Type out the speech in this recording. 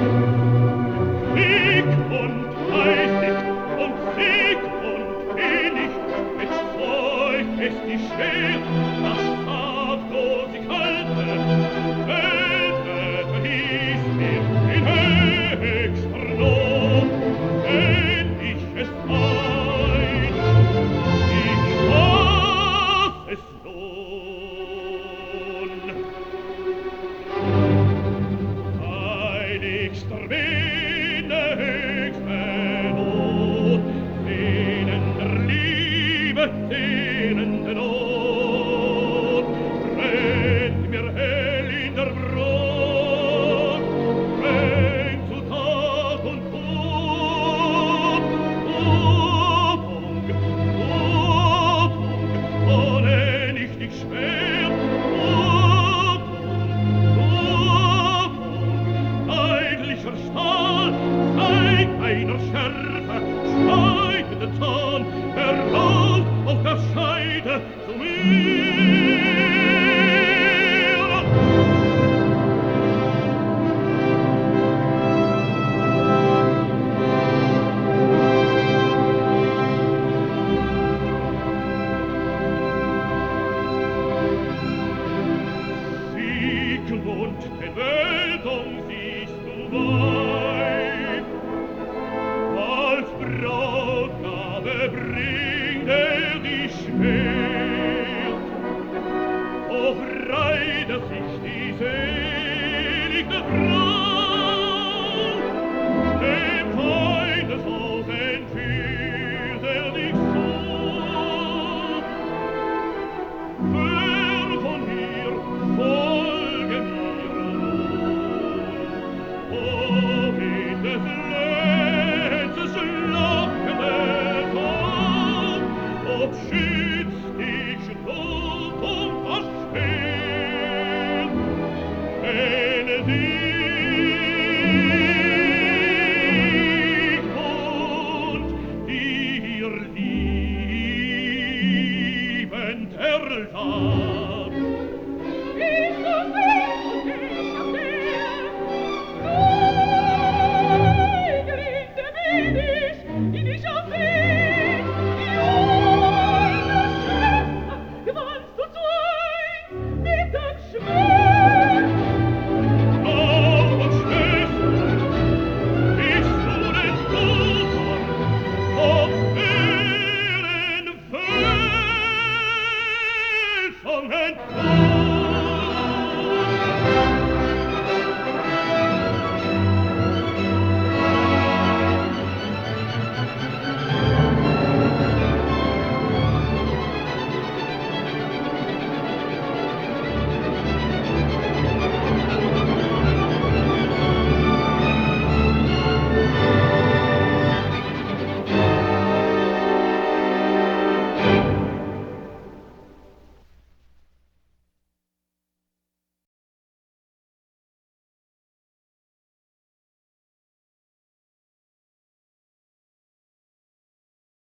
Sieg und heilig und Sieg und wenig, jetzt zeug es die Schwer, das tatlose Kalte, Kälte verhieß mir in höchster Not, wenn ich es ein, ich warf es lohn. Heiligster Winde, höchste Not, sehnender Liebe, sehnende Not, brennt mir hell in der Brust, brennt zu Tag und Tod, ohne nicht dich schwer, eidlicher Stahl, zeigt einer Schärfe, schneidende Zahn, herauf auf der Scheide zu mir.